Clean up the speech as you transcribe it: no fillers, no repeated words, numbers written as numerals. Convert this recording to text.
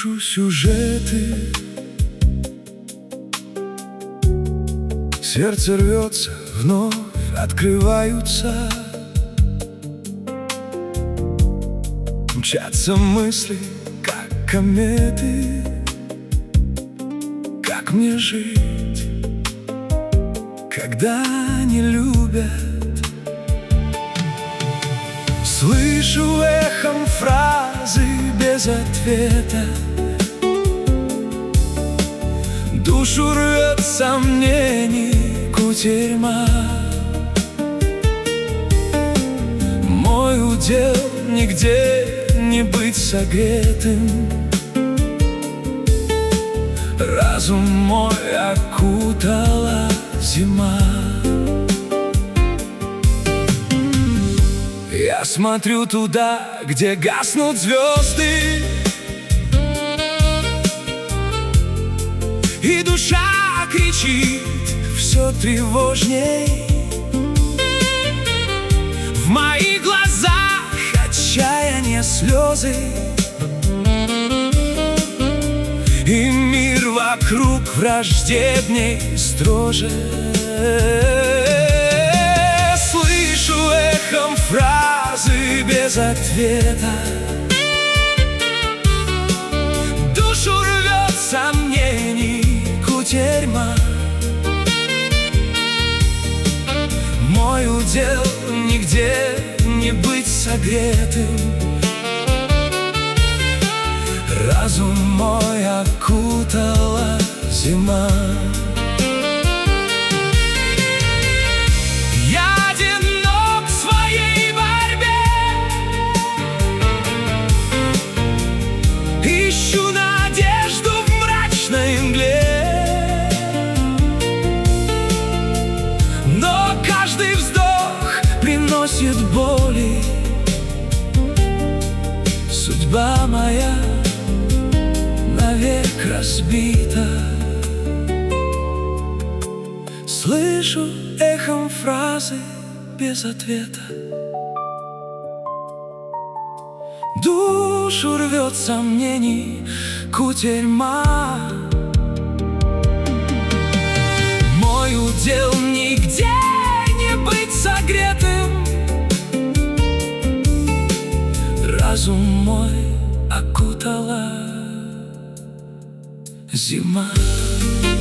Пишу сюжеты, сердце рвется, вновь открываются, мчатся мысли, как кометы. Как мне жить, когда не любят? Слышу эхом фразы без ответа, душу рвет сомнений кутерьма. Мой удел нигде не быть согретым, разум мой окутала зима. Я смотрю туда, где гаснут звезды, и душа кричит все тревожней. В моих глазах отчаяние, слезы, и мир вокруг враждебней, строже. Слышу эхом фразы без ответа, душу рвет сомнений кутерьма. Мой удел нигде не быть согретым, разум мой окутала зима. Я одинок в своей борьбе, ищу надежду в мрачной мгле, но каждый вздох приносит боли. Судьба моя навек разбита. Слышу эхом фразы без ответа, душу рвет сомнений кутерьма. Мой удел нигде не быть согретым, разум мой окутала зима.